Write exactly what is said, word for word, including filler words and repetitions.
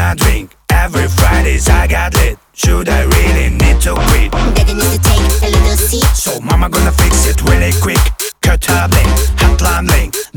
my drink. Every Fridays I got lit. Should I really need to quit? Daddy needs to take a little seat. So mama gonna fix it really quick. Cut her bling, hotline bling.